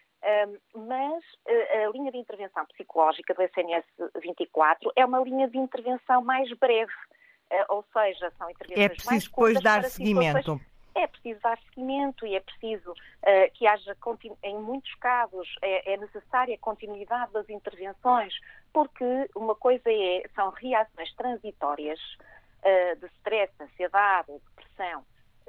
Mas a linha de intervenção psicológica do SNS 24 é uma linha de intervenção mais breve, ou seja, são intervenções mais curtas. É preciso depois dar seguimento. É preciso dar seguimento e é preciso que haja, em muitos casos, é necessária a continuidade das intervenções, porque uma coisa são reações transitórias de stress, ansiedade, depressão,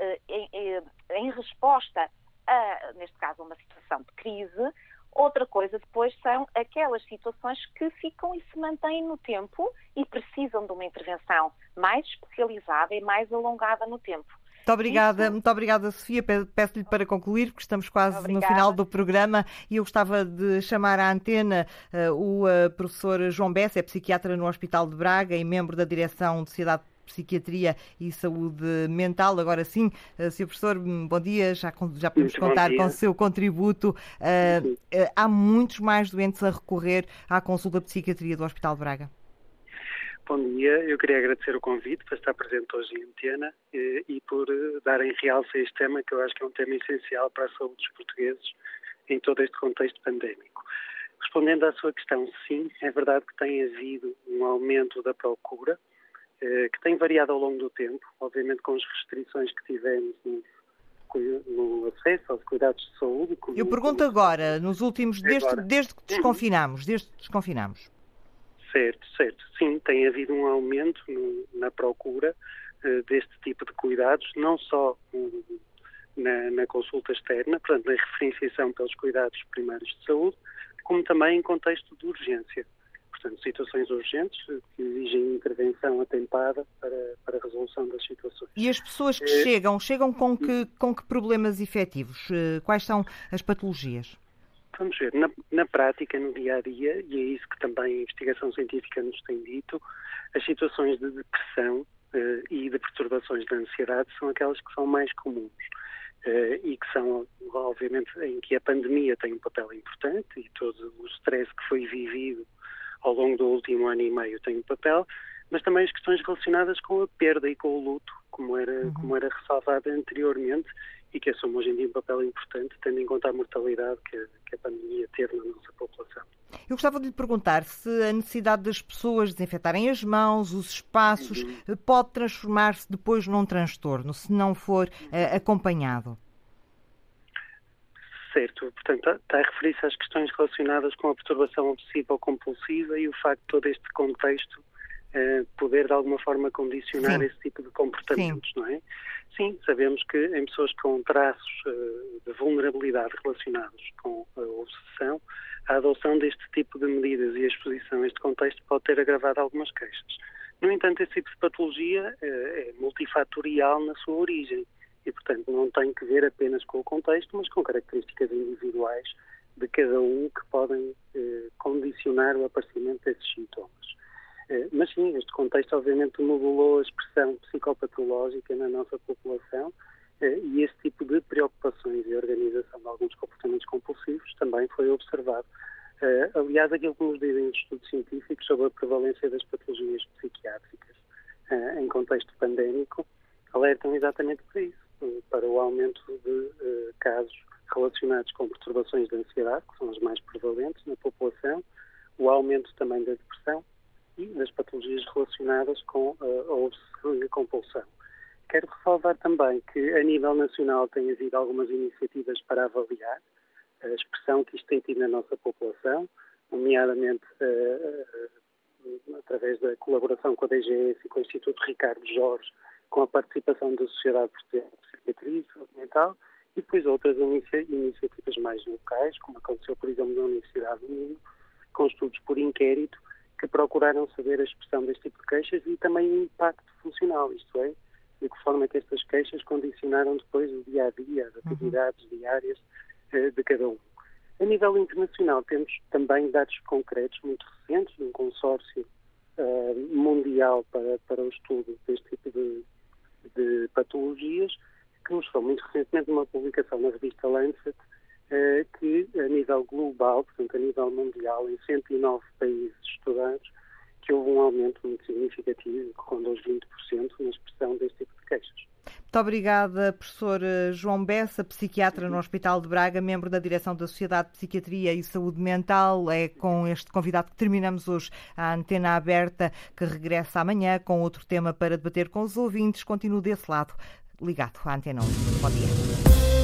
em resposta neste caso, uma situação de crise. Outra coisa depois são aquelas situações que ficam e se mantêm no tempo e precisam de uma intervenção mais especializada e mais alongada no tempo. Muito obrigada, Sofia. Peço-lhe para concluir, porque estamos quase no final do programa, e eu gostava de chamar à antena o professor João Bessa, é psiquiatra no Hospital de Braga e membro da Direção de Sociedade de Psiquiatria e Saúde Mental. Agora sim, Sr. Professor, bom dia, já podemos contar com o seu contributo. Há muitos mais doentes a recorrer à consulta de psiquiatria do Hospital de Braga. Bom dia, eu queria agradecer o convite para estar presente hoje em Antena e por darem realce a este tema, que eu acho que é um tema essencial para a saúde dos portugueses em todo este contexto pandémico. Respondendo à sua questão, sim, é verdade que tem havido um aumento da procura, que tem variado ao longo do tempo, obviamente com as restrições que tivemos no acesso aos cuidados de saúde. Eu pergunto agora, nos últimos, desde que desconfinamos. Certo. Sim, tem havido um aumento na procura deste tipo de cuidados, não só na consulta externa, portanto, na referenciação pelos cuidados primários de saúde, como também em contexto de urgência. Portanto, situações urgentes que exigem intervenção atempada para a resolução das situações. E as pessoas que chegam com que problemas efetivos? Quais são as patologias? Vamos ver, na prática, no dia-a-dia, e é isso que também a investigação científica nos tem dito, as situações de depressão e de perturbações da ansiedade são aquelas que são mais comuns e que são, obviamente, em que a pandemia tem um papel importante e todo o stress que foi vivido ao longo do último ano e meio tem um papel, mas também as questões relacionadas com a perda e com o luto, como era ressalvado anteriormente, e que assumem hoje em dia um papel importante, tendo em conta a mortalidade que a pandemia teve na nossa população. Eu gostava de lhe perguntar se a necessidade das pessoas desinfetarem as mãos, os espaços, pode transformar-se depois num transtorno, se não for acompanhado. Certo, portanto, está a referir-se às questões relacionadas com a perturbação obsessiva ou compulsiva e o facto de todo este contexto poder de alguma forma condicionar esse tipo de comportamentos, não é? Sim, sabemos que em pessoas com traços de vulnerabilidade relacionados com a obsessão, a adoção deste tipo de medidas e a exposição a este contexto pode ter agravado algumas queixas. No entanto, esse tipo de patologia é multifatorial na sua origem e, portanto, não tem que ver apenas com o contexto, mas com características individuais de cada um que podem condicionar o aparecimento desses sintomas. Mas sim, este contexto obviamente modelou a expressão psicopatológica na nossa população e esse tipo de preocupações e organização de alguns comportamentos compulsivos também foi observado. Aliás, aquilo que nos dizem os estudos científicos sobre a prevalência das patologias psiquiátricas em contexto pandémico alertam exatamente para isso. para o aumento de casos relacionados com perturbações de ansiedade, que são as mais prevalentes na população, o aumento também da depressão e das patologias relacionadas com a obsessão e a compulsão. Quero ressalvar também que, a nível nacional, tem havido algumas iniciativas para avaliar a expressão que isto tem tido na nossa população, nomeadamente através da colaboração com a DGS e com o Instituto Ricardo Jorge, com a participação da Sociedade Portuguesa de Psiquiatria e Saúde Mental, e depois outras iniciativas mais locais, como aconteceu, por exemplo, na Universidade do Minho, com estudos por inquérito, que procuraram saber a expressão deste tipo de queixas e também o impacto funcional, isto é, de que forma que estas queixas condicionaram depois o dia-a-dia, as atividades diárias de cada um. A nível internacional, temos também dados concretos muito recentes de um consórcio mundial para o estudo deste tipo de patologias, que mostrou muito recentemente uma publicação na revista Lancet, que a nível global, portanto a nível mundial, em 109 países estudados, que houve um aumento muito significativo, que rondou os 20% na expressão deste tipo de queixas. Muito obrigada, professor João Bessa, psiquiatra no Hospital de Braga, membro da direção da Sociedade de Psiquiatria e Saúde Mental. É com este convidado que terminamos hoje a Antena Aberta, que regressa amanhã com outro tema para debater com os ouvintes. Continuo desse lado, ligado à Antena 1. Bom dia.